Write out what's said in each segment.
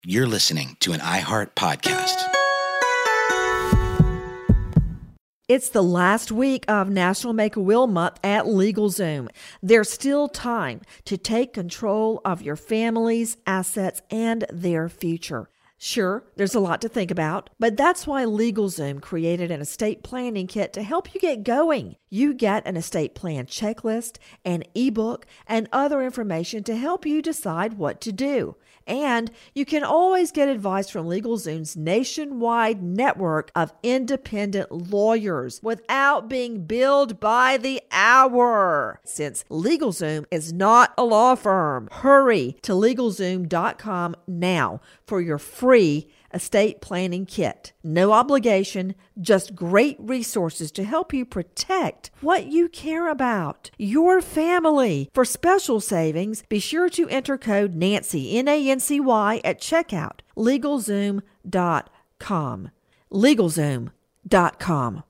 You're listening to an iHeart podcast. It's the last week of National Make-A-Will Month at LegalZoom. There's still time to take control of your family's assets and their future. Sure, there's a lot to think about, but that's why LegalZoom created an estate planning kit to help you get going. You get an estate plan checklist, an ebook, and other information to help you decide what to do. And you can always get advice from LegalZoom's nationwide network of independent lawyers without being billed by the hour. Since LegalZoom is not a law firm, hurry to LegalZoom.com now for your free estate planning kit. No obligation, just great resources to help you protect what you care about, your family. For special savings, be sure to enter code Nancy, N-A-N-C-Y, at checkout. LegalZoom.com. LegalZoom.com.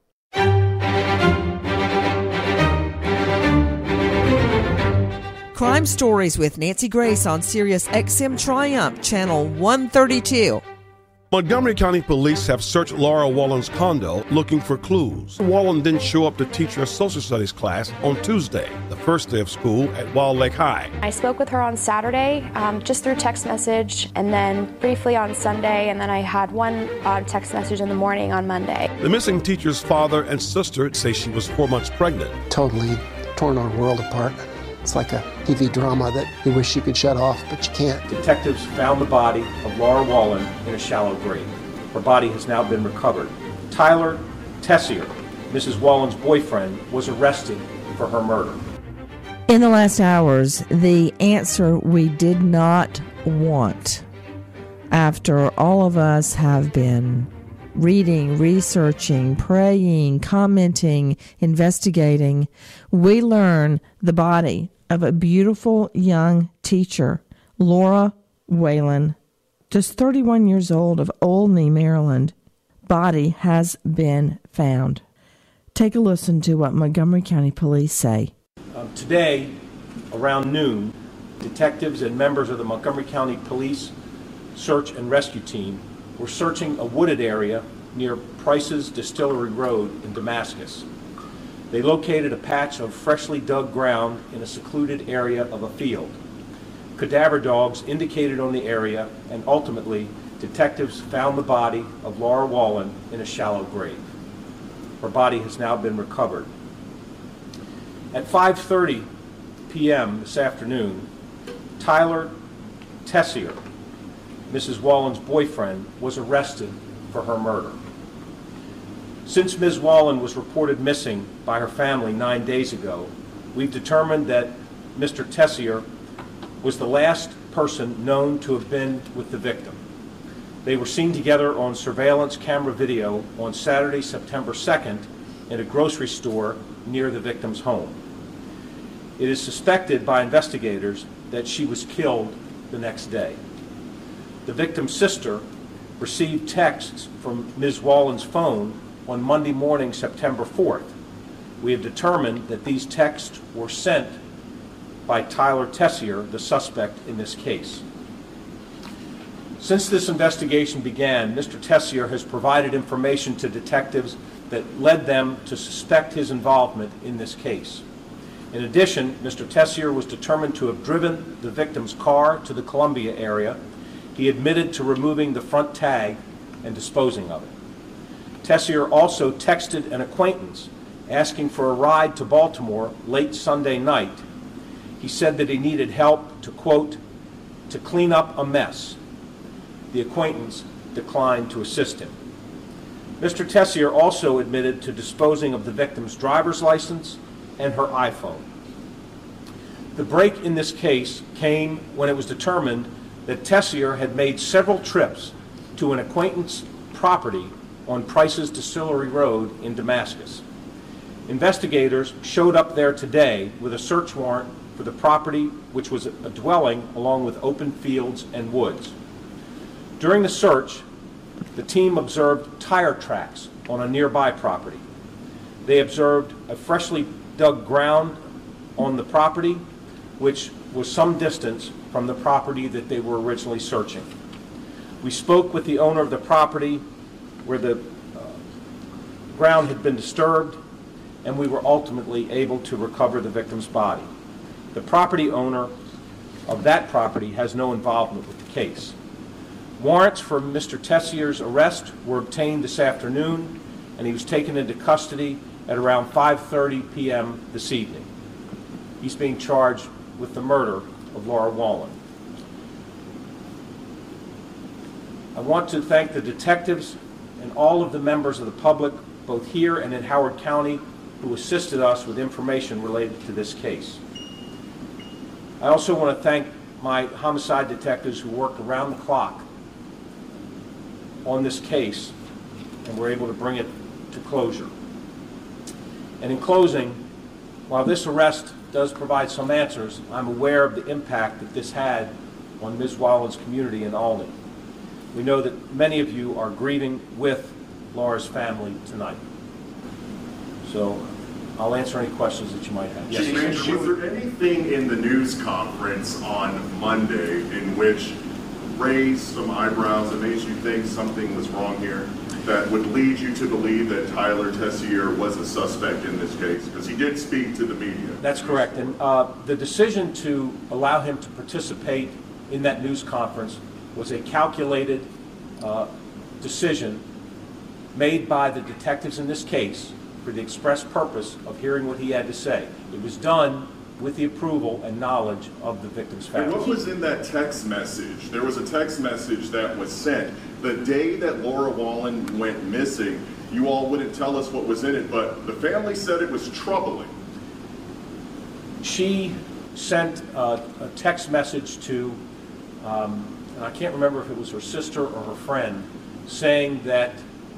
Crime Stories with Nancy Grace on Sirius XM Triumph, Channel 132. Montgomery County Police have searched Laura Wallen's condo looking for clues. Wallen didn't show up to teach her social studies class on Tuesday, the first day of school at Wild Lake High. I spoke with her on Saturday, just through text message, and then briefly on Sunday, and then I had one odd text message in the morning on Monday. The missing teacher's father and sister say she was 4 months pregnant. Totally torn our world apart. It's like a TV drama that you wish you could shut off, but you can't. Detectives found the body of Laura Wallen in a shallow grave. Her body has now been recovered. Tyler Tessier, Mrs. Wallen's boyfriend, was arrested for her murder. In the last hours, the answer we did not want, after all of us have been reading, researching, praying, commenting, investigating, we learn the body of a beautiful young teacher, Laura Wallen, just 31 years old, of Olney, Maryland. Body has been found. Take a listen to what Montgomery County Police say. Today, around noon, detectives and members of the Montgomery County Police Search and Rescue Team were searching a wooded area near Price's Distillery Road in Damascus. They located a patch of freshly dug ground in a secluded area of a field. Cadaver dogs indicated on the area, and ultimately, detectives found the body of Laura Wallen in a shallow grave. Her body has now been recovered. At 5:30 p.m. this afternoon, Tyler Tessier, Mrs. Wallen's boyfriend, was arrested for her murder. Since Ms. Wallen was reported missing by her family 9 days ago, we've determined that Mr. Tessier was the last person known to have been with the victim. They were seen together on surveillance camera video on Saturday, September 2nd, in a grocery store near the victim's home. It is suspected by investigators that she was killed the next day. The victim's sister received texts from Ms. Wallen's phone on Monday morning, September 4th. We have determined that these texts were sent by Tyler Tessier, the suspect in this case. Since this investigation began, Mr. Tessier has provided information to detectives that led them to suspect his involvement in this case. In addition, Mr. Tessier was determined to have driven the victim's car to the Columbia area. He admitted to removing the front tag and disposing of it. Tessier also texted an acquaintance asking for a ride to Baltimore late Sunday night. He said that he needed help to, quote, to clean up a mess. The acquaintance declined to assist him. Mr. Tessier also admitted to disposing of the victim's driver's license and her iPhone. The break in this case came when it was determined that Tessier had made several trips to an acquaintance's property on Price's Distillery Road in Damascus. Investigators showed up there today with a search warrant for the property, which was a dwelling along with open fields and woods. During the search, the team observed tire tracks on a nearby property. They observed a freshly dug ground on the property, which was some distance from the property that they were originally searching. We spoke with the owner of the property where the ground had been disturbed, and we were ultimately able to recover the victim's body. The property owner of that property has no involvement with the case. Warrants for Mr. Tessier's arrest were obtained this afternoon, and he was taken into custody at around 5:30 p.m. this evening. He's being charged with the murder of Laura Wallen. I want to thank the detectives and all of the members of the public, both here and in Howard County, who assisted us with information related to this case. I also want to thank my homicide detectives who worked around the clock on this case and were able to bring it to closure. And in closing, while this arrest does provide some answers, I'm aware of the impact that this had on Ms. Wallen's community in Olney. We know that many of you are grieving with Laura's family tonight. So I'll answer any questions that you might have. Yes, Ranger, was there anything in the news conference on Monday in which raised some eyebrows and made you think something was wrong here, that would lead you to believe that Tyler Tessier was a suspect in this case? Because he did speak to the media. That's correct. And the decision to allow him to participate in that news conference was a calculated decision made by the detectives in this case for the express purpose of hearing what he had to say. It was done with the approval and knowledge of the victim's family. And what was in that text message? There was a text message that was sent the day that Laura Wallen went missing. You all wouldn't tell us what was in it, but the family said it was troubling. She sent a text message to, and I can't remember if it was her sister or her friend, saying that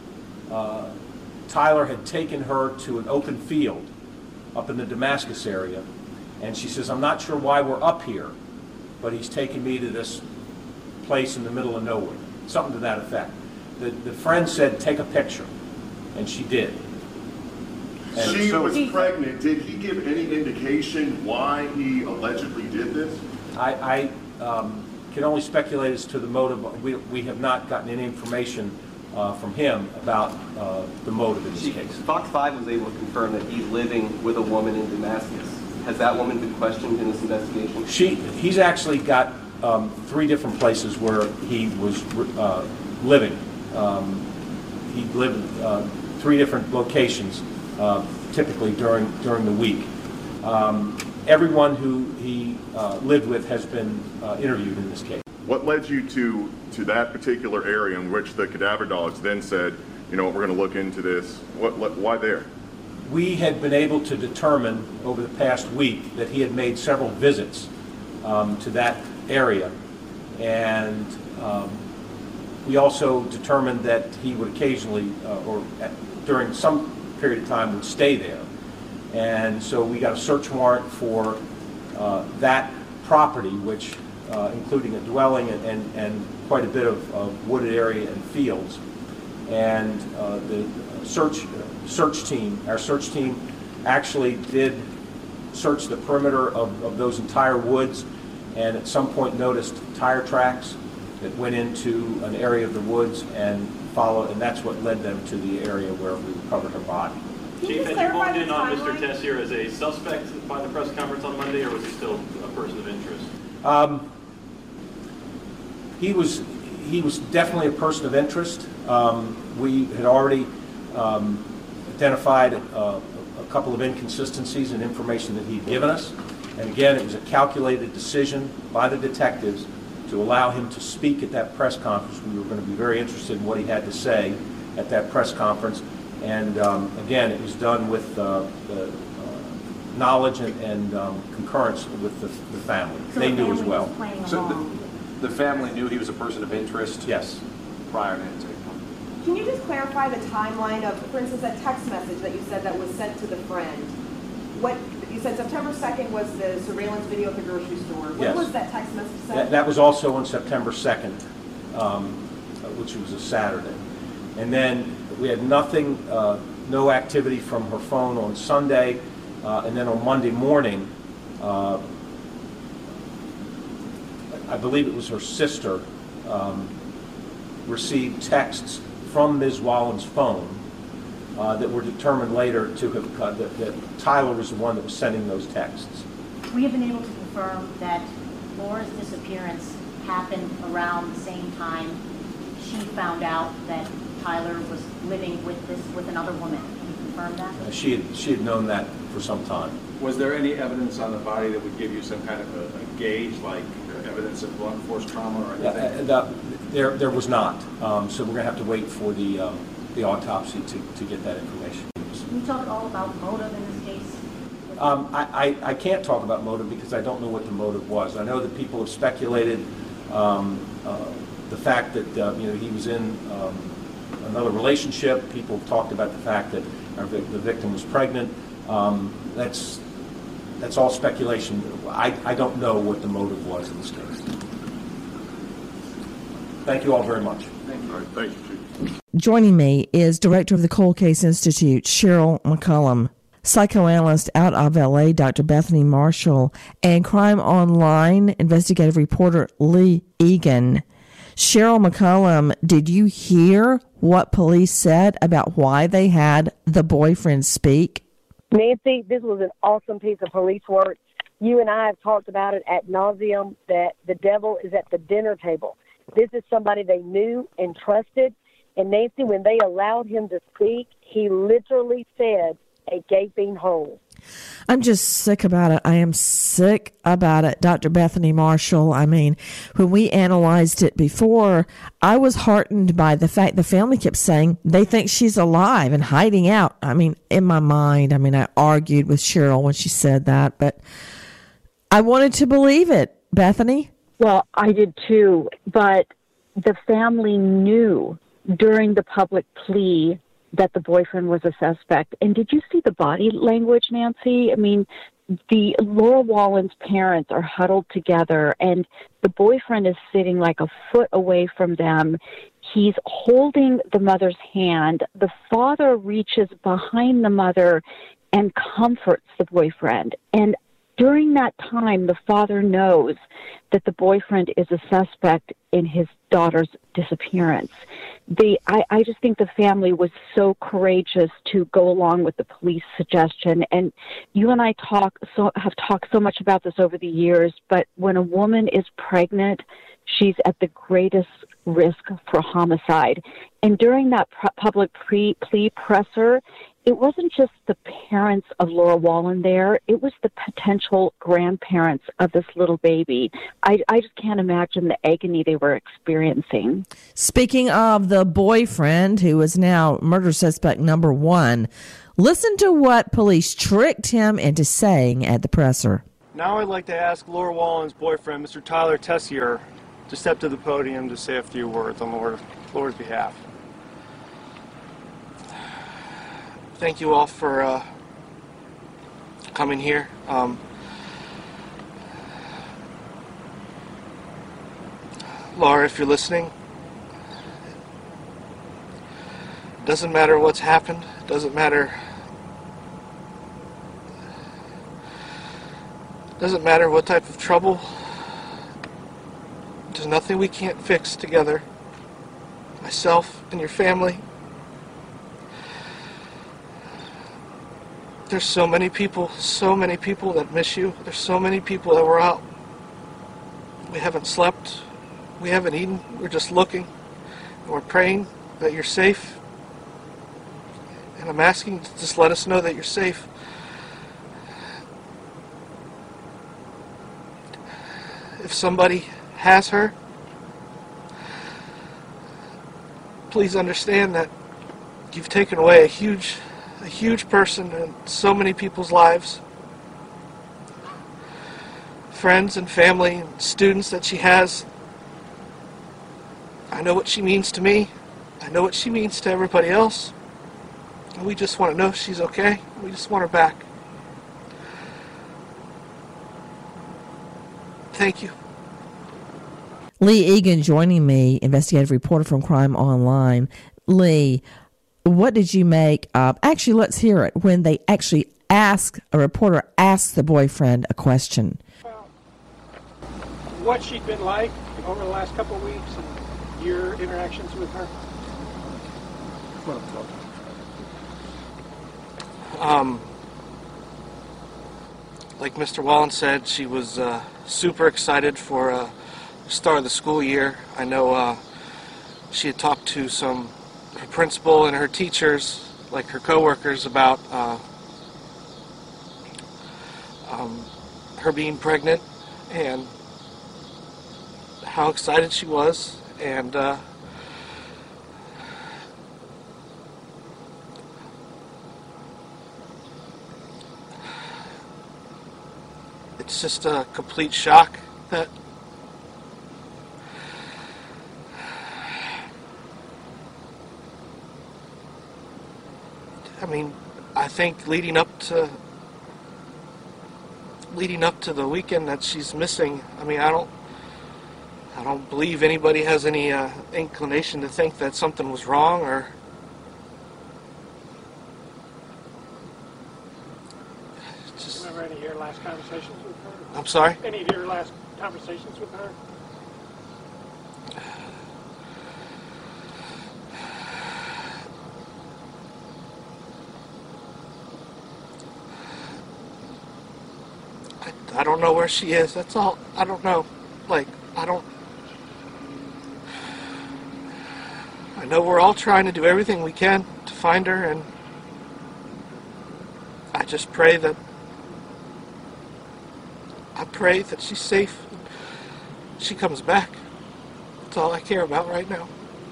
Tyler had taken her to an open field up in the Damascus area, and she says, "I'm not sure why we're up here, but he's taken me to this place in the middle of nowhere." Something to that effect. The friend said, "Take a picture," and she did. And she was pregnant. Did he give any indication why he allegedly did this? I can only speculate as to the motive. We have not gotten any information from him about the motive in this case. Fox 5 was able to confirm that he's living with a woman in Damascus. Has that woman been questioned in this investigation? He's actually got 3 different places where he was living. He lived 3 different locations, typically during the week. Everyone who he lived with has been interviewed in this case. What led you to that particular area in which the cadaver dogs then said, you know, we're going to look into this? Why there? We had been able to determine over the past week that he had made several visits to that area, and we also determined that he would occasionally, during some period of time, would stay there. And so we got a search warrant for that property, which including a dwelling and quite a bit of wooded area and fields. And the search team, our search team, actually did search the perimeter of those entire woods, and at some point noticed tire tracks that went into an area of the woods and followed, and that's what led them to the area where we recovered her body. Chief, had you honed in on Mr. Tessier as a suspect by the press conference on Monday, or was he still a person of interest? He was definitely a person of interest. We had already identified a couple of inconsistencies in information that he'd given us. And again, it was a calculated decision by the detectives to allow him to speak at that press conference. We were going to be very interested in what he had to say at that press conference. And again, it was done with the knowledge and concurrence with the family. So they knew as well. So the family knew he was a person of interest? Yes. Prior to his. Can you just clarify the timeline of, for instance, that text message that you said that was sent to the friend? What you said September 2nd was the surveillance video at the grocery store. When Yes. was that text message sent? That was also on September 2nd, which was a Saturday. And then we had nothing, no activity from her phone on Sunday, and then on Monday morning, I believe it was her sister received texts from Ms. Wallen's phone that were determined later to have that Tyler was the one that was sending those texts. We have been able to confirm that Laura's disappearance happened around the same time she found out that Tyler was living with another woman. Can you confirm that? She had known that for some time. Was there any evidence on the body that would give you some kind of a gauge, like evidence of blunt force trauma or anything? There was not. So we're going to have to wait for the autopsy to get that information. Can you talk at all about motive in this case? I can't talk about motive because I don't know what the motive was. I know that people have speculated the fact that he was in another relationship. People have talked about the fact that the victim was pregnant. That's all speculation. I don't know what the motive was in this case. Thank you all very much. Thank you. All right, thank you, Chief. Joining me is Director of the Cold Case Institute, Cheryl McCollum, psychoanalyst out of L.A., Dr. Bethany Marshall, and Crime Online investigative reporter Lee Egan. Cheryl McCollum, did you hear what police said about why they had the boyfriend speak? Nancy, this was an awesome piece of police work. You and I have talked about it ad nauseum, that the devil is at the dinner table. This is somebody they knew and trusted. And Nancy, when they allowed him to speak, he literally said a gaping hole. I'm just sick about it. I am sick about it, Dr. Bethany Marshall. I mean, when we analyzed it before, I was heartened by the fact the family kept saying they think she's alive and hiding out. I mean, in my mind, I argued with Cheryl when she said that, but I wanted to believe it. Bethany? Well, I did too, but the family knew during the public plea that the boyfriend was a suspect. And did you see the body language, Nancy? I mean, the Laura Wallen's parents are huddled together, and the boyfriend is sitting like a foot away from them. He's holding the mother's hand. The father reaches behind the mother and comforts the boyfriend. And during that time, the father knows that the boyfriend is a suspect in his daughter's disappearance. I just think the family was so courageous to go along with the police suggestion. And you and I have talked so much about this over the years, but when a woman is pregnant, she's at the greatest risk for homicide. And during that public plea presser, it wasn't just the parents of Laura Wallen there. It was the potential grandparents of this little baby. I just can't imagine the agony they were experiencing. Speaking of the boyfriend, who is now murder suspect number 1, listen to what police tricked him into saying at the presser. Now I'd like to ask Laura Wallen's boyfriend, Mr. Tyler Tessier, to step to the podium to say a few words on Laura's behalf. Thank you all for coming here. Laura, if you're listening, doesn't matter what's happened, doesn't matter what type of trouble, there's nothing we can't fix together, myself and your family. There's so many people that miss you. There's so many people that were out. We haven't slept. We haven't eaten. We're just looking. And we're praying that you're safe. And I'm asking to just let us know that you're safe. If somebody has her, please understand that you've taken away a huge person in so many people's lives. Friends and family and students that she has. I know what she means to me. I know what she means to everybody else. And we just want to know if she's okay. We just want her back. Thank you. Lee Egan joining me, investigative reporter from Crime Online. Lee, what did you make of, actually let's hear it, when they actually a reporter asked the boyfriend a question. What she'd been like over the last couple of weeks, and your interactions with her? Like Mr. Wallen said, she was super excited for the start of the school year. I know she had talked to her principal and her teachers, like her coworkers, about her being pregnant and how excited she was, and it's just a complete shock that I think leading up to the weekend that she's missing, I don't believe anybody has any inclination to think that something was wrong, or just. Remember any of your last conversations with her? I'm sorry? Any of your last conversations with her? I don't know where she is. That's all. I don't know. I know we're all trying to do everything we can to find her, and I just pray that she's safe. She comes back. That's all I care about right now.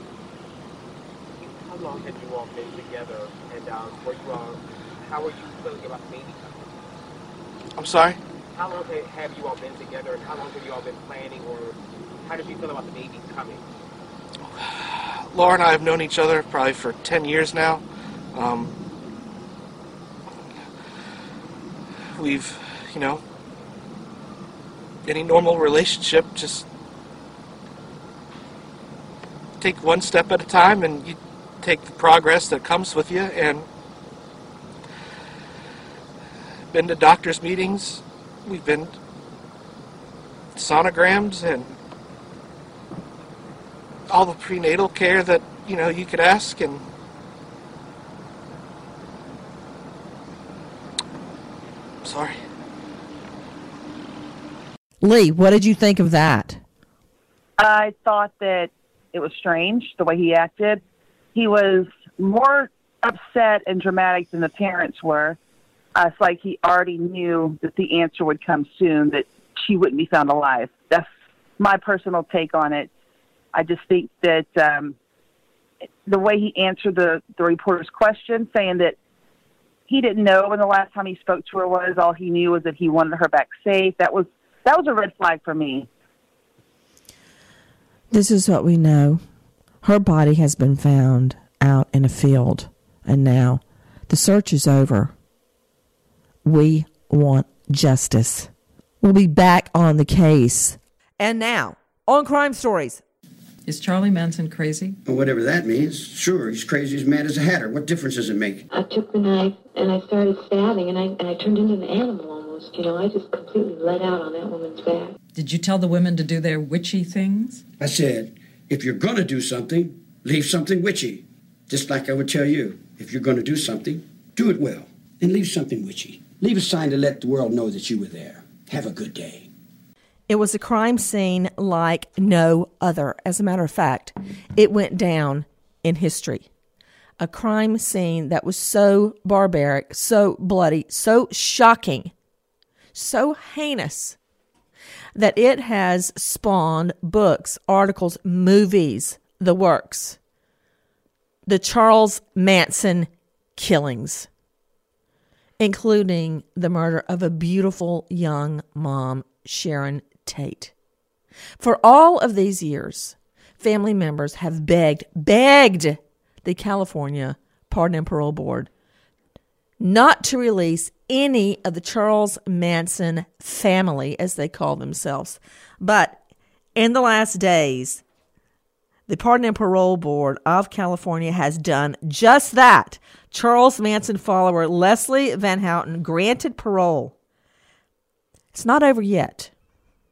How long have you all been together, and how are you feeling about the baby coming? I'm sorry? How long have you all been together, and how long have you all been planning, or how did you feel about the baby coming? Laura and I have known each other probably for 10 years now. We've, any normal relationship, just take one step at a time, and you take the progress that comes with you, and been to doctor's meetings. We've been sonograms and all the prenatal care that, you could ask, and sorry. Lee, what did you think of that? I thought that it was strange the way he acted. He was more upset and dramatic than the parents were. It's like he already knew that the answer would come soon, that she wouldn't be found alive. That's my personal take on it. I just think that the way he answered the reporter's question, saying that he didn't know when the last time he spoke to her was, all he knew was that he wanted her back safe. That was a red flag for me. This is what we know. Her body has been found out in a field, and now the search is over. We want justice. We'll be back on the case. And now, on Crime Stories. Is Charlie Manson crazy? Well, whatever that means. Sure, he's crazy as mad as a hatter. What difference does it make? I took the knife and I started stabbing, and I turned into an animal almost. I just completely let out on that woman's back. Did you tell the women to do their witchy things? I said, if you're going to do something, leave something witchy. Just like I would tell you, if you're going to do something, do it well. And leave something witchy. Leave a sign to let the world know that you were there. Have a good day. It was a crime scene like no other. As a matter of fact, it went down in history. A crime scene that was so barbaric, so bloody, so shocking, so heinous, that it has spawned books, articles, movies, the works. The Charles Manson killings, including the murder of a beautiful young mom, Sharon Tate. For all of these years, family members have begged the California Pardon and Parole Board not to release any of the Charles Manson family, as they call themselves. But in the last days, the Pardon and Parole Board of California has done just that. Charles Manson follower Leslie Van Houten granted parole. It's not over yet,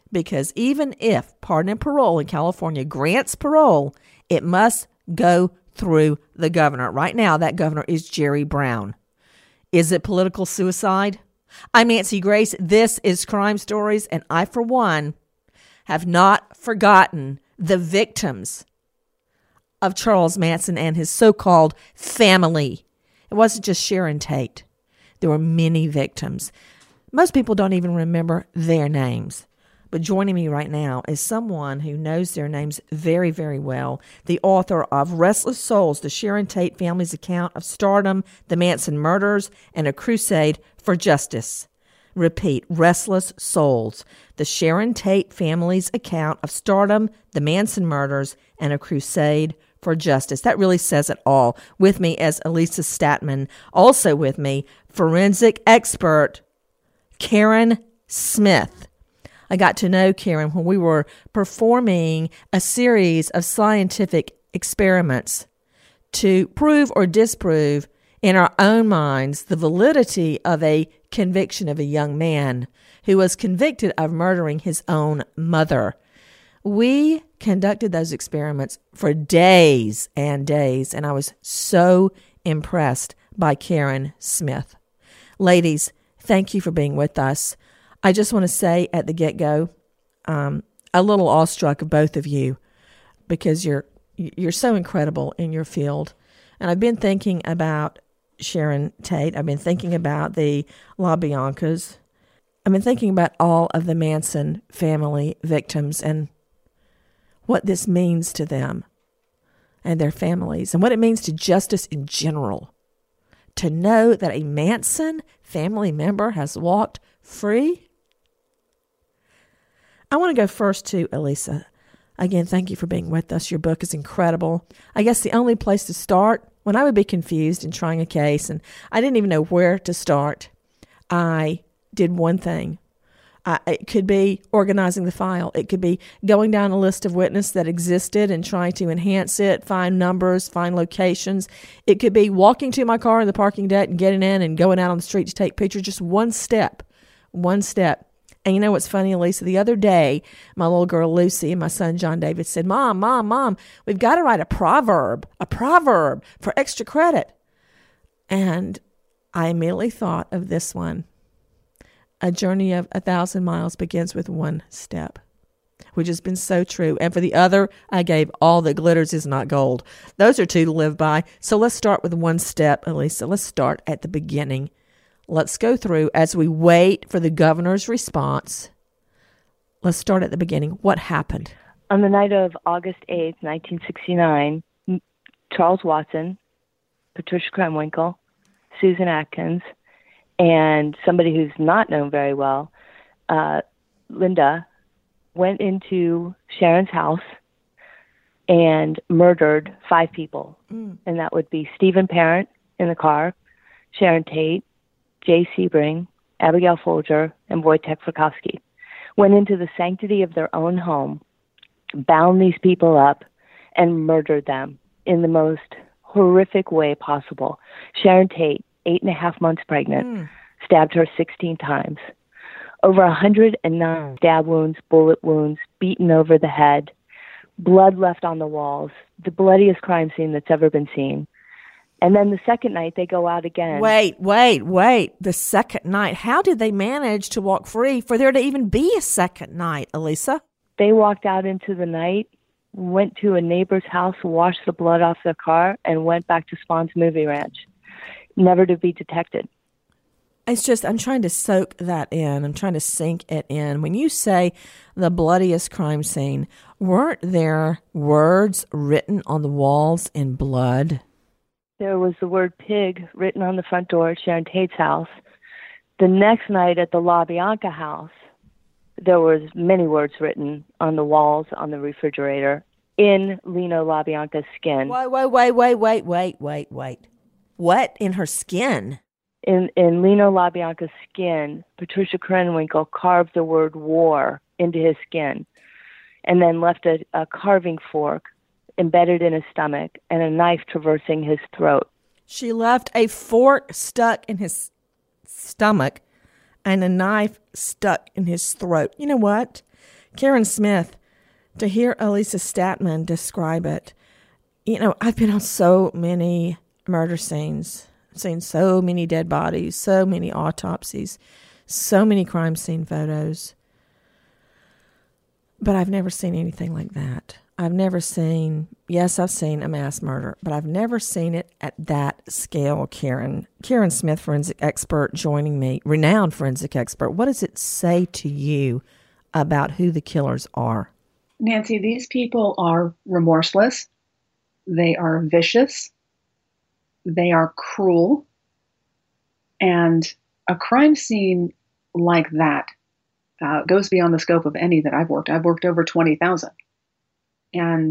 because even if pardon and parole in California grants parole, it must go through the governor. Right now, that governor is Jerry Brown. Is it political suicide? I'm Nancy Grace. This is Crime Stories, and I, for one, have not forgotten the victims of Charles Manson and his so-called family. It wasn't just Sharon Tate. There were many victims. Most people don't even remember their names. But joining me right now is someone who knows their names very, very well, the author of Restless Souls, the Sharon Tate family's account of stardom, the Manson murders, and a crusade for justice. Repeat, Restless Souls, the Sharon Tate family's account of stardom, the Manson murders, and a crusade for justice. That really says it all. With me as Elisa Statman. Also with me, forensic expert Karen Smith. I got to know Karen when we were performing a series of scientific experiments to prove or disprove in our own minds the validity of a conviction of a young man who was convicted of murdering his own mother. We conducted those experiments for days and days, and I was so impressed by Karen Smith. Ladies, thank you for being with us. I just want to say at the get-go, a little awestruck of both of you because you're so incredible in your field. And I've been thinking about Sharon Tate. I've been thinking about the LaBiancas. I've been thinking about all of the Manson family victims and what this means to them and their families and what it means to justice in general. To know that a Manson family member has walked free. I want to go first to Elisa. Again, thank you for being with us. Your book is incredible. I guess the only place to start, when I would be confused in trying a case and I didn't even know where to start, I did one thing. It could be organizing the file. It could be going down a list of witnesses that existed and trying to enhance it, find numbers, find locations. It could be walking to my car in the parking deck and getting in and going out on the street to take pictures. Just one step. And you know what's funny, Elisa? The other day, my little girl Lucy and my son John David said, Mom, we've got to write a proverb for extra credit. And I immediately thought of this one. A journey of 1,000 miles begins with one step, which has been so true. And for the other, I gave all that glitters is not gold. Those are two to live by. So let's start with one step, Elisa. Let's start at the beginning. Let's go through as we wait for the governor's response. Let's start at the beginning. What happened? On the night of August 8th, 1969, Charles Watson, Patricia Krenwinkel, Susan Atkins, and somebody who's not known very well, Linda, went into Sharon's house and murdered 5 people. And that would be Stephen Parent in the car, Sharon Tate, Jay Sebring, Abigail Folger, and Wojtek Frykowski. Went into the sanctity of their own home, bound these people up, and murdered them in the most horrific way possible. Sharon Tate, 8.5 months pregnant, stabbed her 16 times. Over 109 stab wounds, bullet wounds, beaten over the head, blood left on the walls, the bloodiest crime scene that's ever been seen. And then the second night, they go out again. Wait. The second night. How did they manage to walk free for there to even be a second night, Elisa? They walked out into the night, went to a neighbor's house, washed the blood off their car, and went back to Spawn's Movie Ranch, never to be detected. It's just, I'm trying to soak that in. I'm trying to sink it in. When you say the bloodiest crime scene, weren't there words written on the walls in blood? There was the word pig written on the front door at Sharon Tate's house. The next night at the LaBianca house, there was many words written on the walls, on the refrigerator, in Leno LaBianca's skin. Wait. What in her skin? In Leno LaBianca's skin, Patricia Krenwinkel carved the word war into his skin and then left a carving fork embedded in his stomach and a knife traversing his throat. She left a fork stuck in his stomach and a knife stuck in his throat. You know what? Karen Smith, to hear Elisa Statman describe it, I've been on so many murder scenes, seen so many dead bodies, so many autopsies, so many crime scene photos, but I've never seen anything like that. I've seen a mass murder, but I've never seen it at that scale, Karen. Karen Smith, forensic expert, joining me, renowned forensic expert. What does it say to you about who the killers are? Nancy, these people are remorseless. They are vicious. They are cruel. And a crime scene like that goes beyond the scope of any that I've worked. I've worked over 20,000. And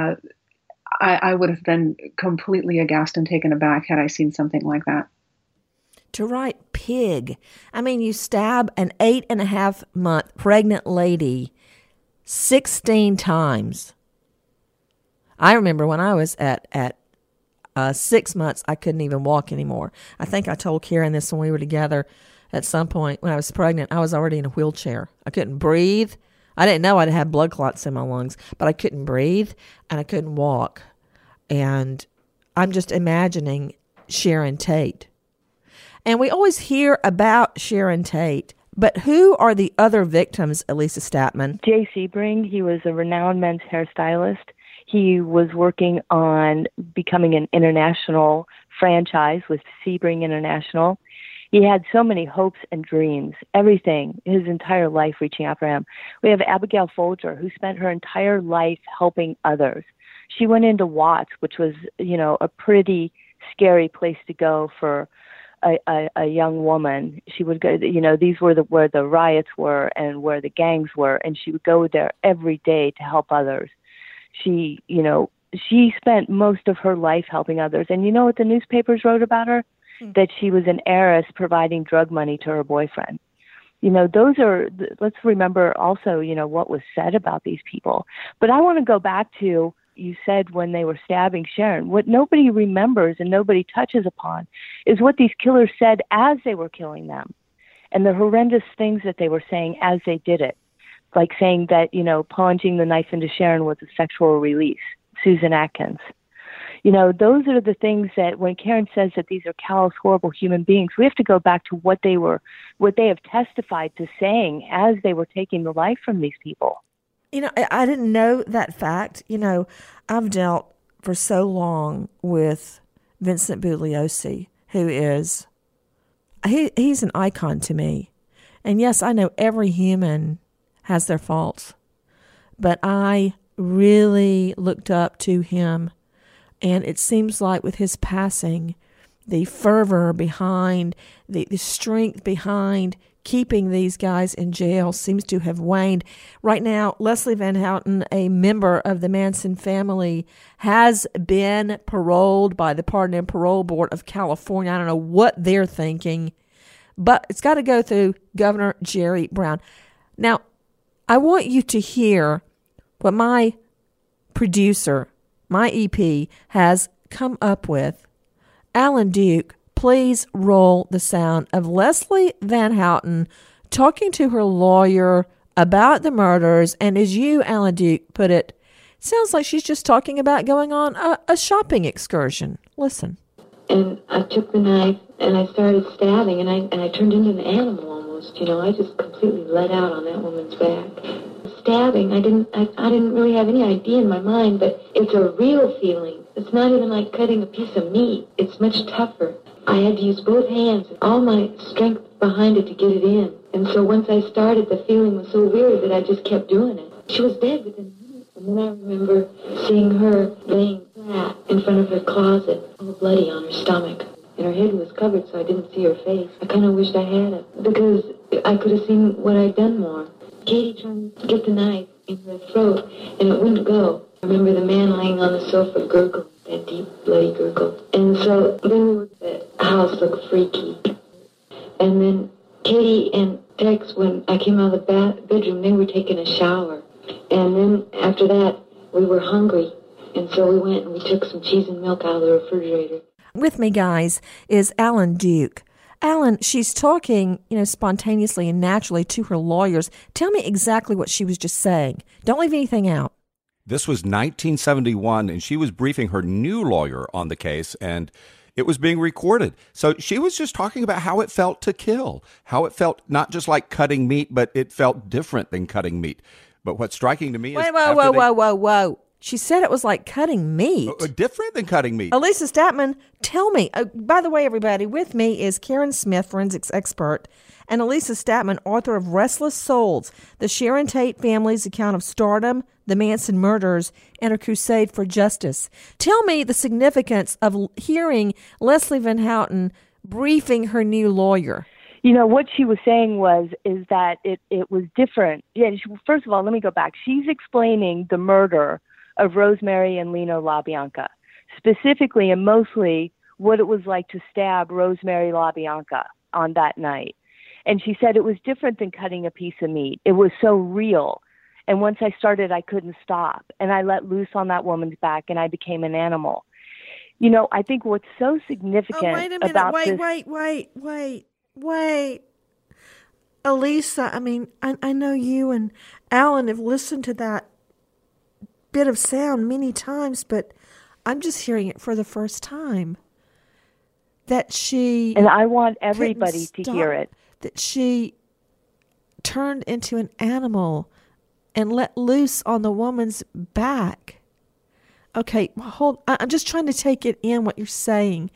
I would have been completely aghast and taken aback had I seen something like that. To write pig. I mean, you stab an 8.5-month pregnant lady 16 times. I remember when I was at 6 months, I couldn't even walk anymore. I think I told Karen this when we were together at some point. When I was pregnant, I was already in a wheelchair. I couldn't breathe. I didn't know I'd had blood clots in my lungs, but I couldn't breathe and I couldn't walk. And I'm just imagining Sharon Tate. And we always hear about Sharon Tate, but who are the other victims, Elisa Statman? Jay Sebring, he was a renowned men's hairstylist. He was working on becoming an international franchise with Sebring International. He had so many hopes and dreams, everything, his entire life reaching out for him. We have Abigail Folger, who spent her entire life helping others. She went into Watts, which was, a pretty scary place to go for a young woman. She would go, these were where the riots were and where the gangs were, and she would go there every day to help others. She spent most of her life helping others. And you know what the newspapers wrote about her? That she was an heiress providing drug money to her boyfriend. Let's remember also, what was said about these people. But I want to go back to, you said when they were stabbing Sharon, what nobody remembers and nobody touches upon is what these killers said as they were killing them and the horrendous things that they were saying as they did it. Like saying that, plunging the knife into Sharon was a sexual release, Susan Atkins. Those are the things that when Karen says that these are callous, horrible human beings, we have to go back to what they have testified to saying as they were taking the life from these people. I didn't know that fact. I've dealt for so long with Vincent Bugliosi, who is, he's an icon to me. And yes, I know every human has their faults, but I really looked up to him. And it seems like with his passing, the fervor behind, the strength behind keeping these guys in jail seems to have waned. Right now, Leslie Van Houten, a member of the Manson family, has been paroled by the Pardon and Parole Board of California. I don't know what they're thinking, but it's got to go through Governor Jerry Brown. Now, I want you to hear what my producer, my EP, has come up with. Alan Duke, please roll the sound of Leslie Van Houten talking to her lawyer about the murders. And as you, Alan Duke, put it, sounds like she's just talking about going on a shopping excursion. Listen. And I took the knife and I started stabbing, and I turned into an animal almost. I just completely let out on that woman's back. Stabbing, I didn't really have any idea in my mind, but it's a real feeling. It's not even like cutting a piece of meat. It's much tougher. I had to use both hands, all my strength behind it to get it in. And so once I started, the feeling was so weird that I just kept doing it. She was dead within minutes. And then I remember seeing her laying flat in front of her closet, all bloody on her stomach. And her head was covered, so I didn't see her face. I kind of wished I had it, because I could have seen what I'd done more. Katie trying to get the knife in her throat, and it wouldn't go. I remember the man laying on the sofa gurgling, that deep, bloody gurgle. And so then the house looked freaky. And then Katie and Tex, when I came out of the bedroom, they were taking a shower. And then after that, we were hungry. And so we went and we took some cheese and milk out of the refrigerator. With me, guys, is Alan Duke. Alan, she's talking, spontaneously and naturally to her lawyers. Tell me exactly what she was just saying. Don't leave anything out. This was 1971, and she was briefing her new lawyer on the case, and it was being recorded. So she was just talking about how it felt to kill, how it felt not just like cutting meat, but it felt different than cutting meat. But what's striking to me is... Whoa. She said it was like cutting meat. Different than cutting meat. Elisa Statman, tell me. By the way, everybody, with me is Karen Smith, forensics expert, and Elisa Statman, author of Restless Souls, the Sharon Tate family's account of stardom, the Manson murders, and a crusade for justice. Tell me the significance of hearing Leslie Van Houten briefing her new lawyer. What she was saying is that it was different. Yeah, first of all, let me go back. She's explaining the murder of Rosemary and Leno LaBianca, specifically and mostly what it was like to stab Rosemary LaBianca on that night. And she said it was different than cutting a piece of meat. It was so real. And once I started, I couldn't stop. And I let loose on that woman's back, and I became an animal. I think what's so significant about this... Wait. Elisa, I know you and Alan have listened to that bit of sound many times, but I'm just hearing it for the first time. That she... And I want everybody to hear it. That she turned into an animal and let loose on the woman's back. Okay, I'm just trying to take it in what you're saying.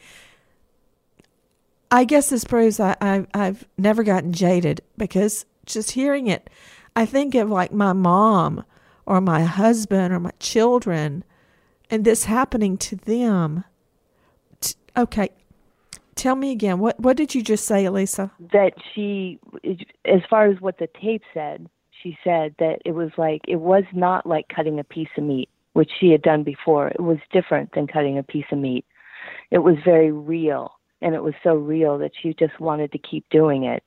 I guess this proves I've never gotten jaded, because just hearing it, I think of like my mom or my husband or my children and this happening to them. Okay, tell me again. What did you just say, Elisa? That she, as far as what the tape said, she said that it was not like cutting a piece of meat, which she had done before. It was different than cutting a piece of meat. It was very real. And it was so real that she just wanted to keep doing it.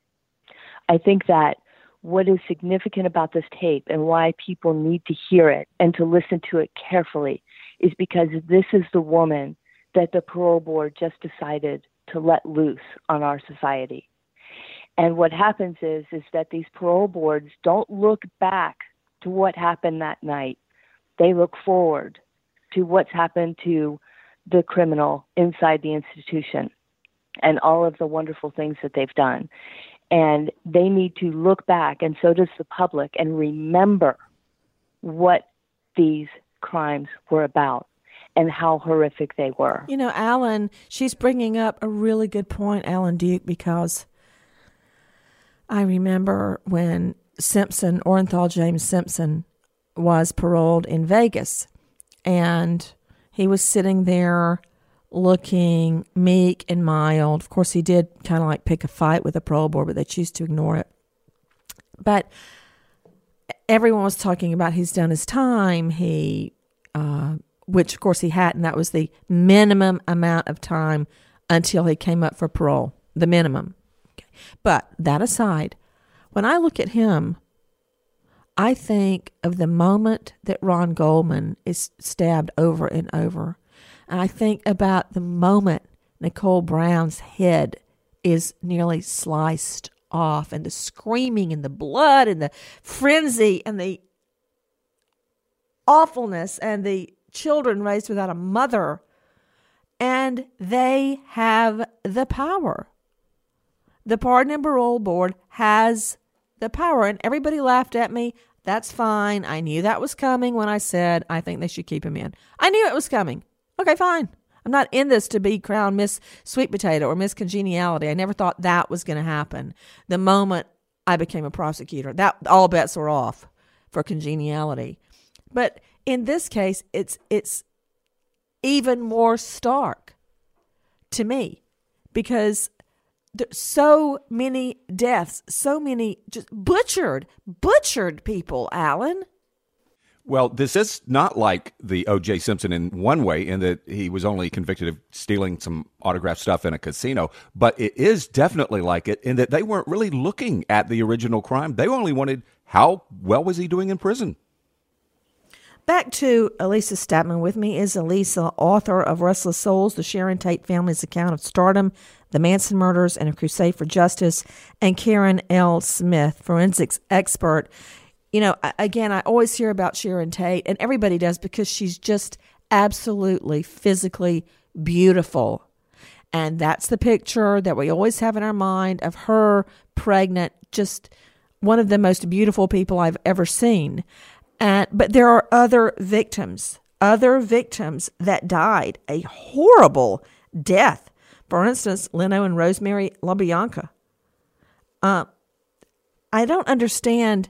I think that what is significant about this tape and why people need to hear it and to listen to it carefully is because this is the woman that the parole board just decided to let loose on our society. And what happens is that these parole boards don't look back to what happened that night. They look forward to what's happened to the criminal inside the institution and all of the wonderful things that they've done. And they need to look back, and so does the public, and remember what these crimes were about and how horrific they were. Alan, she's bringing up a really good point, Alan Duke, because I remember when Orenthal James Simpson was paroled in Vegas, and he was sitting there looking meek and mild. Of course, he did kind of like pick a fight with the parole board, but they choose to ignore it. But everyone was talking about he's done his time. Which of course he hadn't. That was the minimum amount of time until he came up for parole. The minimum. Okay. But that aside, when I look at him, I think of the moment that Ron Goldman is stabbed over and over. And I think about the moment Nicole Brown's head is nearly sliced off, and the screaming and the blood and the frenzy and the awfulness and the children raised without a mother. And they have the power. The Pardon and Parole Board has the power. And everybody laughed at me. That's fine. I knew that was coming when I said I think they should keep him in. I knew it was coming. Okay, fine. I'm not in this to be crowned Miss Sweet Potato or Miss Congeniality. I never thought that was going to happen. The moment I became a prosecutor, that all bets were off for congeniality. But in this case, it's even more stark to me because there's so many deaths, so many just butchered people, Alan. Well, this is not like the O.J. Simpson in one way, in that he was only convicted of stealing some autographed stuff in a casino. But it is definitely like it in that they weren't really looking at the original crime. They only wanted how well was he doing in prison. Back to Elisa Statman. With me is Elisa, author of Restless Souls, the Sharon Tate family's account of stardom, the Manson murders, and a crusade for justice, and Karen L. Smith, forensics expert. You know, again, I always hear about Sharon Tate, and everybody does, because she's just absolutely physically beautiful. And that's the picture that we always have in our mind of her pregnant, just one of the most beautiful people I've ever seen. But there are other victims that died a horrible death. For instance, Leno and Rosemary LaBianca. I don't understand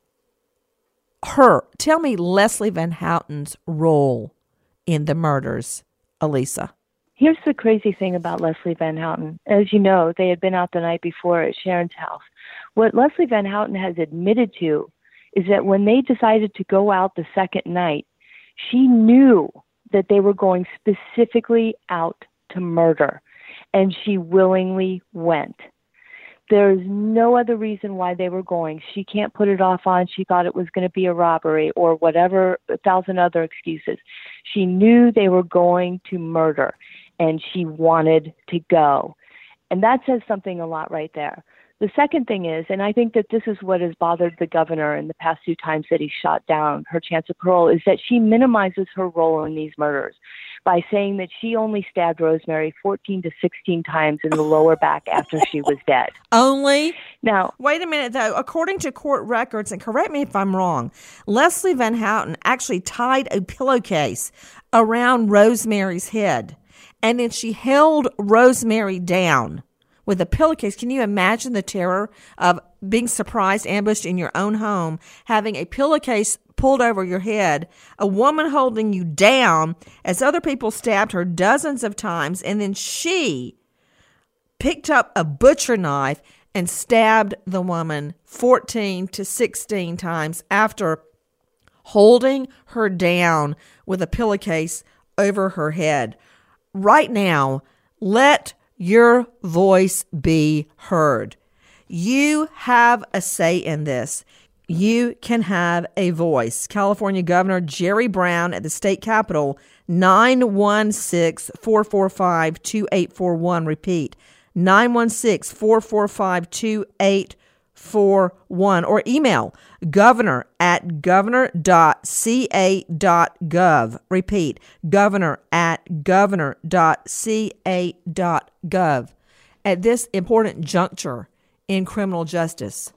her. Tell me Leslie Van Houten's role in the murders, Elisa. Here's the crazy thing about Leslie Van Houten. As you know, they had been out the night before at Sharon's house. What Leslie Van Houten has admitted to is that when they decided to go out the second night, she knew that they were going specifically out to murder, and she willingly went. There is no other reason why they were going. She can't put it off on. She thought it was going to be a robbery or whatever, 1,000 other excuses. She knew they were going to murder, and she wanted to go. And that says something a lot right there. The second thing is, and I think that this is what has bothered the governor in the past 2 times that he shot down her chance of parole, is that she minimizes her role in these murders by saying that she only stabbed Rosemary 14 to 16 times in the lower back after she was dead. Only? Now, wait a minute, though. According to court records, and correct me if I'm wrong, Leslie Van Houten actually tied a pillowcase around Rosemary's head, and then she held Rosemary down with a pillowcase. Can you imagine the terror of being surprised, ambushed in your own home, having a pillowcase pulled over your head, a woman holding you down as other people stabbed her dozens of times, and then she picked up a butcher knife and stabbed the woman 14 to 16 times after holding her down with a pillowcase over her head. Right now, let your voice be heard. You have a say in this. You can have a voice. California Governor Jerry Brown at the state capitol, 916-445-2841. Repeat, 916-445-2841. Or email governor@governor.ca.gov. Repeat, governor@governor.ca.gov. At this important juncture in criminal justice,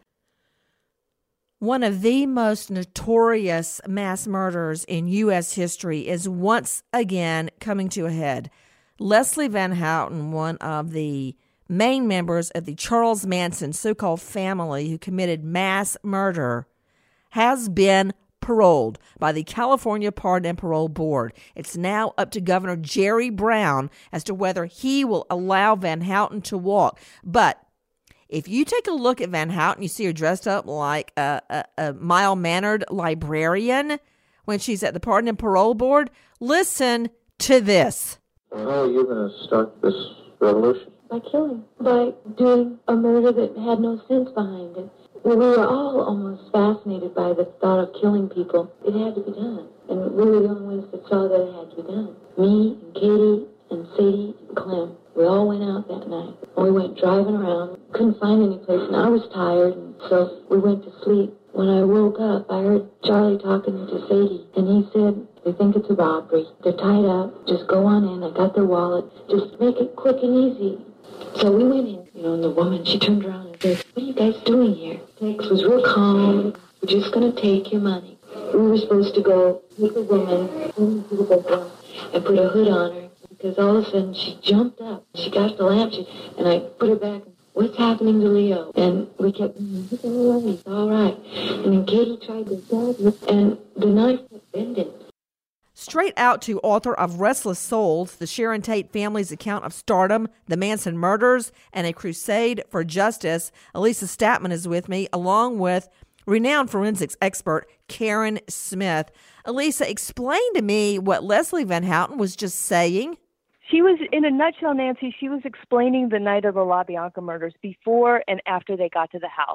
one of the most notorious mass murders in U.S. history is once again coming to a head. Leslie Van Houten, one of the main members of the Charles Manson so-called family who committed mass murder, has been paroled by the California Pardon and Parole Board. It's now up to Governor Jerry Brown as to whether he will allow Van Houten to walk. But if you take a look at Van Houten, you see her dressed up like a mild-mannered librarian when she's at the Pardon and Parole Board. Listen to this. How are you going to start this revolution? By killing. By doing a murder that had no sense behind it. We were all almost fascinated by the thought of killing people. It had to be done. And we were the only ones that saw that it had to be done. Me and Katie and Sadie and Clem, we all went out that night. And we went driving around. Couldn't find any place, and I was tired, and so we went to sleep. When I woke up, I heard Charlie talking to Sadie, and he said, they think it's a robbery. They're tied up. Just go on in. I got their wallet. Just make it quick and easy. So we went in, and the woman, she turned around and said, what are you guys doing here? Tex was real calm. We're just going to take your money. We were supposed to go with the woman into the bedroom and put a hood on her, because all of a sudden she jumped up. She got the lamp, and I put her back. What's happening to Leo? And we kept, he's all right, he's all right. And then Katie tried to stab him, and the knife kept bending. Straight out to author of Restless Souls, the Sharon Tate family's account of stardom, the Manson murders, and a crusade for justice, Elisa Statman is with me, along with renowned forensics expert Karen Smith. Elisa, explain to me what Leslie Van Houten was just saying. She was, in a nutshell, Nancy, she was explaining the night of the LaBianca murders before and after they got to the house.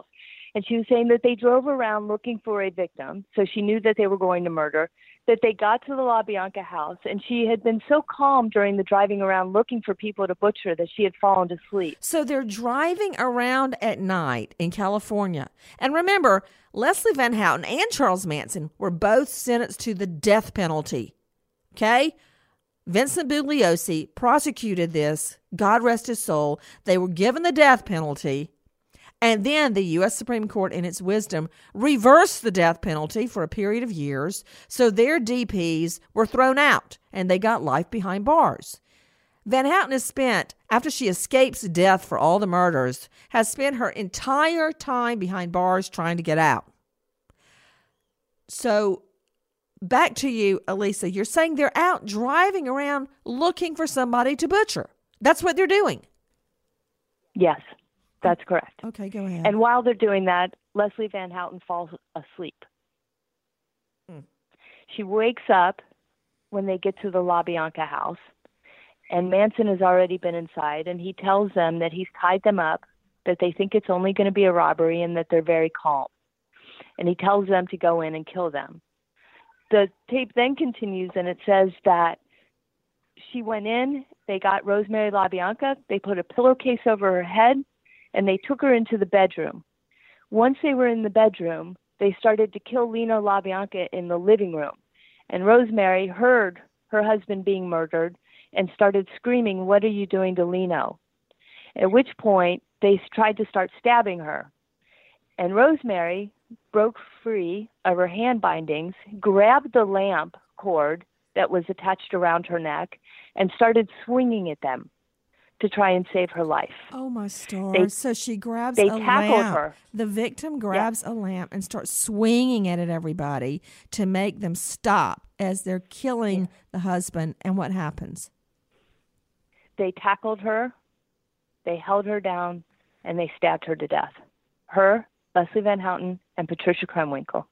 And she was saying that they drove around looking for a victim, so she knew that they were going to murder, that they got to the LaBianca house, and she had been so calm during the driving around looking for people to butcher that she had fallen to sleep. So they're driving around at night in California. And remember, Leslie Van Houten and Charles Manson were both sentenced to the death penalty. Okay? Vincent Bugliosi prosecuted this. God rest his soul. They were given the death penalty. And then the U.S. Supreme Court, in its wisdom, reversed the death penalty for a period of years. So their DPs were thrown out and they got life behind bars. Van Houten has spent, after she escapes death for all the murders, has spent her entire time behind bars trying to get out. So back to you, Elisa. You're saying they're out driving around looking for somebody to butcher. That's what they're doing. Yes, that's correct. Okay, go ahead. And while they're doing that, Leslie Van Houten falls asleep. She wakes up when they get to the LaBianca house, and Manson has already been inside, and he tells them that he's tied them up, that they think it's only going to be a robbery, and that they're very calm. And he tells them to go in and kill them. The tape then continues, and it says that she went in, they got Rosemary LaBianca, they put a pillowcase over her head, and they took her into the bedroom. Once they were in the bedroom, they started to kill Lino LaBianca in the living room. And Rosemary heard her husband being murdered and started screaming, "What are you doing to Lino?" At which point, they tried to start stabbing her. And Rosemary broke free of her hand bindings, grabbed the lamp cord that was attached around her neck, and started swinging at them to try and save her life. Oh, my stars. So she grabs they a tackled lamp. her. The victim grabs a lamp and starts swinging it at everybody to make them stop as they're killing the husband. And what happens? They tackled her, they held her down, and they stabbed her to death. Her, Leslie Van Houten, and Patricia Krenwinkel.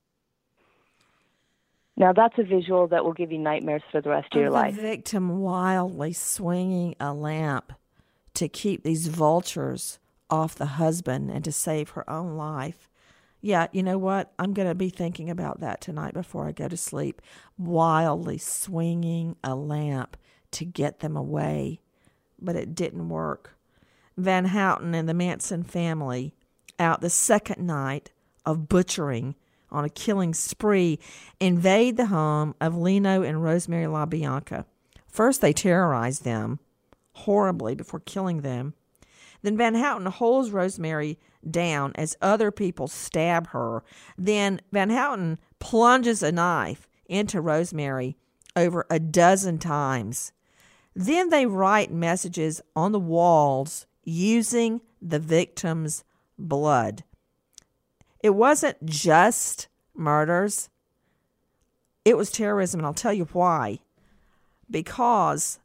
Now, that's a visual that will give you nightmares for the rest of your life. The victim wildly swinging a lamp to keep these vultures off the husband and to save her own life. Yeah, you know what? I'm going to be thinking about that tonight before I go to sleep. Wildly swinging a lamp to get them away, but it didn't work. Van Houten and the Manson family, out the second night of butchering on a killing spree, invade the home of Lino and Rosemary LaBianca. First, they terrorized them horribly before killing them. Then Van Houten holds Rosemary down as other people stab her. Then Van Houten plunges a knife into Rosemary over a dozen times. Then they write messages on the walls using the victim's blood. It wasn't just murders. It was terrorism, and I'll tell you why. Because,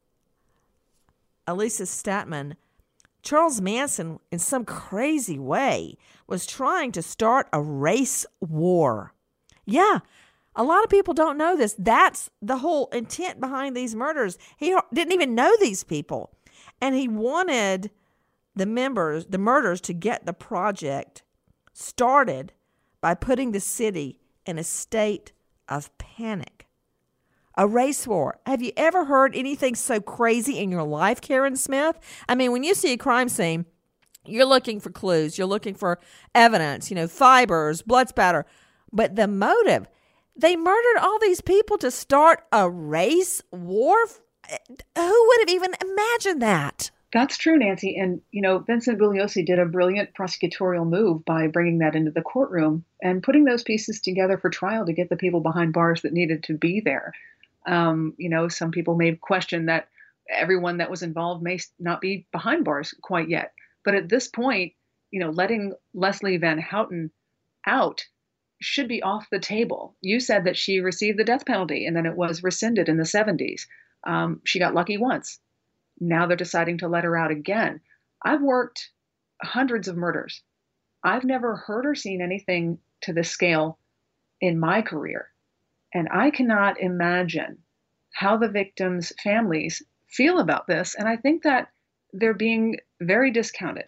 Elisa Statman, Charles Manson, in some crazy way, was trying to start a race war. Yeah, a lot of people don't know this. That's the whole intent behind these murders. He didn't even know these people. And he wanted the murders, to get the project started by putting the city in a state of panic. A race war. Have you ever heard anything so crazy in your life, Karen Smith? I mean, when you see a crime scene, you're looking for clues. You're looking for evidence, fibers, blood spatter. But the motive, they murdered all these people to start a race war? Who would have even imagined that? That's true, Nancy. And, Vincent Bugliosi did a brilliant prosecutorial move by bringing that into the courtroom and putting those pieces together for trial to get the people behind bars that needed to be there. Some people may question that everyone that was involved may not be behind bars quite yet. But at this point, letting Leslie Van Houten out should be off the table. You said that she received the death penalty and then it was rescinded in the 70s. She got lucky once. Now they're deciding to let her out again. I've worked hundreds of murders. I've never heard or seen anything to this scale in my career. And I cannot imagine how the victims' families feel about this. And I think that they're being very discounted.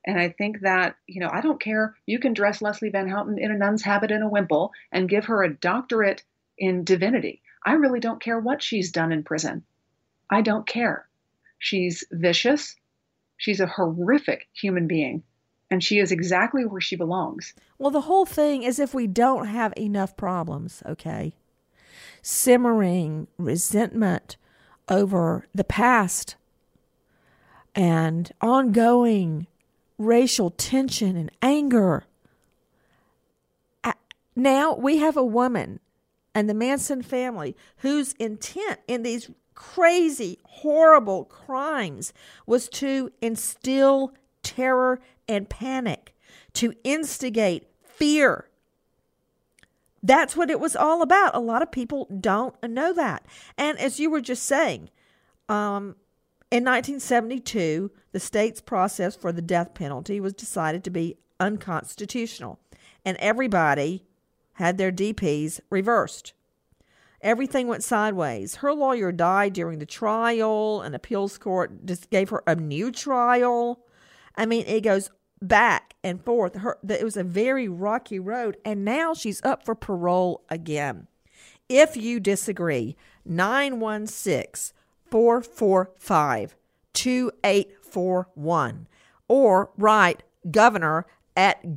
And I think that, I don't care. You can dress Leslie Van Houten in a nun's habit and a wimple and give her a doctorate in divinity. I really don't care what she's done in prison. I don't care. She's vicious. She's a horrific human being. And she is exactly where she belongs. Well, the whole thing is if we don't have enough problems, okay, simmering resentment over the past and ongoing racial tension and anger. Now we have a woman and the Manson family whose intent in these crazy, horrible crimes was to instill terror and panic, to instigate fear. That's what it was all about. A lot of people don't know that. And as you were just saying, in 1972, the state's process for the death penalty was decided to be unconstitutional, and everybody had their DPs reversed. Everything went sideways. Her lawyer died during the trial. An appeals court just gave her a new trial. I mean, it goes back and forth. It was a very rocky road, and now she's up for parole again. If you disagree, 916-445-2841 or write governor at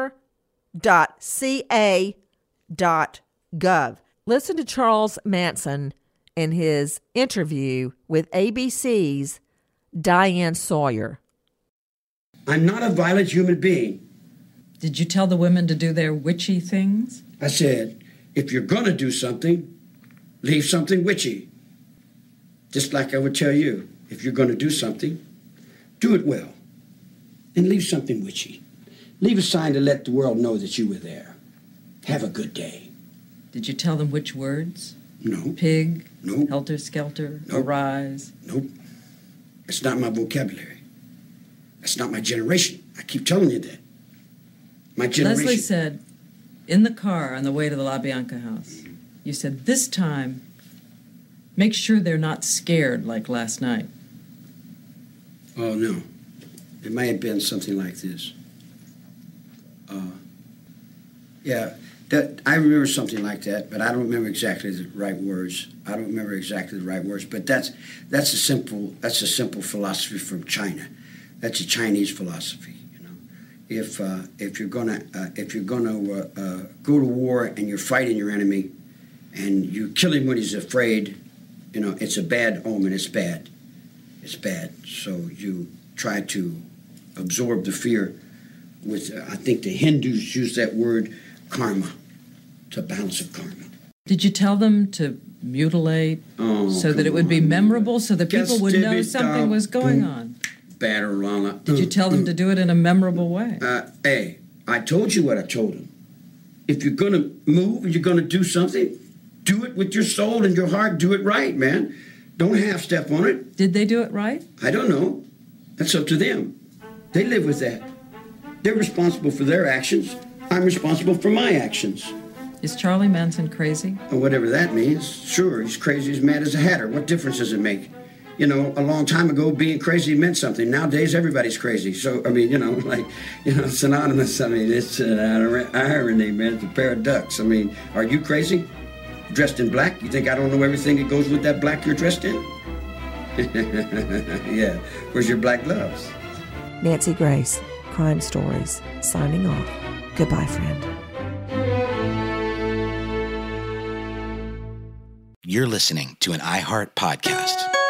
governor.ca.gov. Listen to Charles Manson in his interview with ABC's Diane Sawyer. I'm not a violent human being. Did you tell the women to do their witchy things? I said, if you're going to do something, leave something witchy. Just like I would tell you, if you're going to do something, do it well. And leave something witchy. Leave a sign to let the world know that you were there. Have a good day. Did you tell them which words? No. Pig? No. Helter-skelter? Nope. Arise? Nope. It's not my vocabulary. That's not my generation. I keep telling you that. My generation. Leslie said, in the car on the way to the La Bianca house, you said, this time, make sure they're not scared like last night. Oh, no. It may have been something like this. I remember something like that, but I don't remember exactly the right words. But that's a simple philosophy from China. That's a Chinese philosophy. If you're gonna go to war and you're fighting your enemy, and you kill him when he's afraid, it's a bad omen. It's bad. So you try to absorb the fear with, I think the Hindus use that word, karma, to balance of karma. Did you tell them to mutilate so that it would be memorable, so that people would know something was going on? Did you tell them to do it in a memorable way? Hey, I told you what I told them. If you're going to move and you're going to do something, do it with your soul and your heart. Do it right, man. Don't half-step on it. Did they do it right? I don't know. That's up to them. They live with that. They're responsible for their actions. I'm responsible for my actions. Is Charlie Manson crazy? Or whatever that means. Sure, he's crazy as mad as a hatter. What difference does it make? A long time ago, being crazy meant something. Nowadays, everybody's crazy. So, synonymous. It's an irony, man. It's a pair of ducks. Are you crazy? Dressed in black? You think I don't know everything that goes with that black you're dressed in? Yeah. Where's your black gloves? Nancy Grace, Crime Stories, signing off. Goodbye, friend. You're listening to an iHeart podcast.